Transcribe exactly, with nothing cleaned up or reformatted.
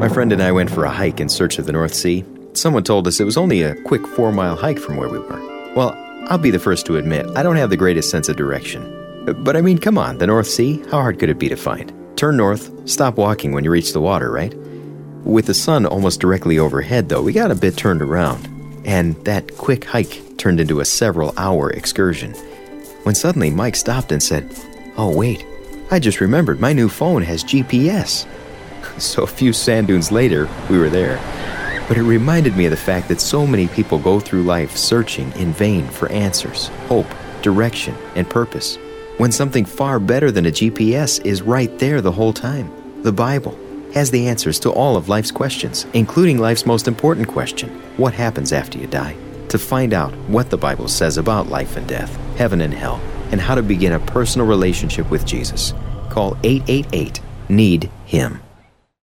My friend and I went for a hike in search of the North Sea. Someone told us it was only a quick four-mile hike from where we were. Well, I'll be the first to admit, I don't have the greatest sense of direction. But I mean, come on, the North Sea, how hard could it be to find? Turn north, stop walking when you reach the water, right? With the sun almost directly overhead, though, we got a bit turned around. And that quick hike turned into a several-hour excursion. When suddenly Mike stopped and said, "Oh, wait, I just remembered my new phone has G P S." So a few sand dunes later, we were there. But it reminded me of the fact that so many people go through life searching in vain for answers, hope, direction, and purpose, when something far better than a G P S is right there the whole time. The Bible has the answers to all of life's questions, including life's most important question, what happens after you die? To find out what the Bible says about life and death, heaven and hell, and how to begin a personal relationship with Jesus, call eight eight eight, need him.